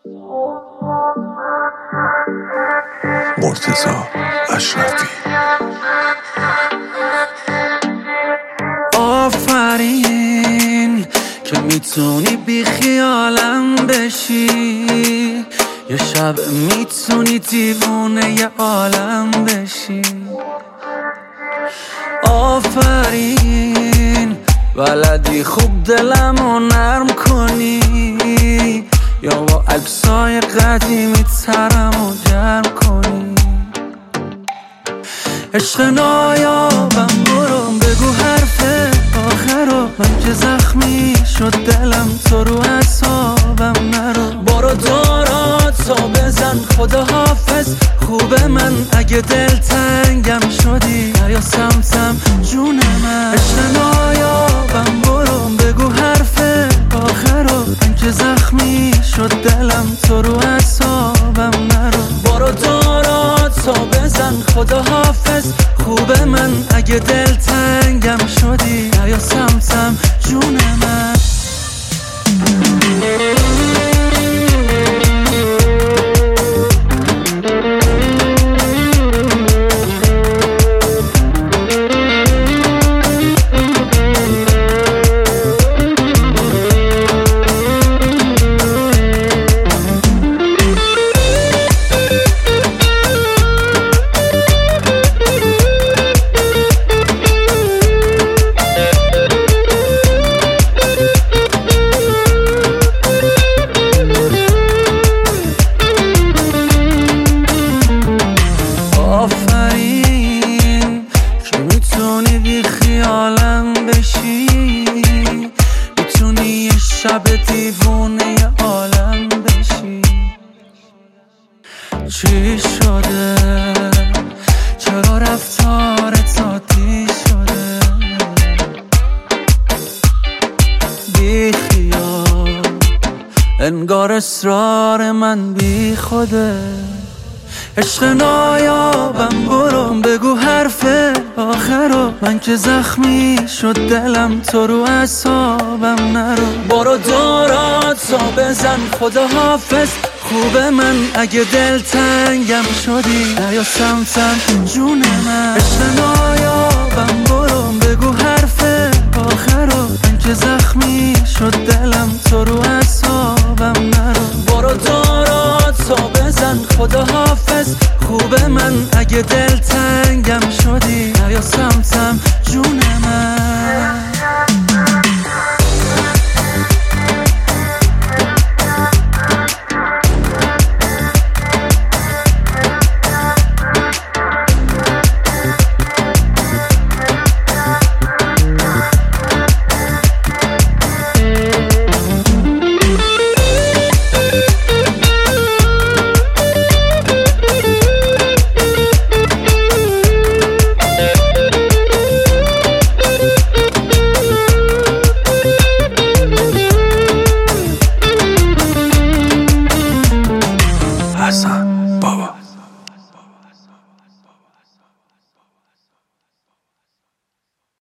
مرتضی اشرفی. آفرین که میتونی بی خیالم بشی، یه شب میتونی دیوونه یه عالم بشی. آفرین بلدی خوب دلمو نرم کنی، یا با عکسای قدیمی ترمو گرم کنی. عشق نایابم برو بگو حرف آخرو، من که زخمی شد دلم تو رو اعصابم نرو. برو داراتو بزن خدا حافظ، خوبه من اگه دلتنگم شدی یا سمتم جون من. عشق نایابم برو بگو حرف آخرو، من که زخمی شد دلم تو رو اعصابم نرو. برو داراتو بزن خدا حافظ، خوبه من اگه دلتنگم شدی یا سمتم جون من. آفرین که میتونی بی خیالم بشی، میتونی یه شب دیوونه یه عالم بشی. چی شده؟ چرا رفتارت عادی شده؟ بی خیال انگار اصرار من بی خوده. عشق نایابم برو بگو حرف آخرو، من که زخمی شد دلم تو رو اعصابم نرو. برو داراتو بزن خدا حافظ، خوبه من اگه دلتنگم شدی یا سمتم جون من. عشق نایابم برو بگو حرف آخرو، من که زخمی شد دلم تو رو اعصابم نرو. برو داراتو بزن خدا حافظ، خوبه من اگه دلتنگم شدی یا سمتم جون من. حسن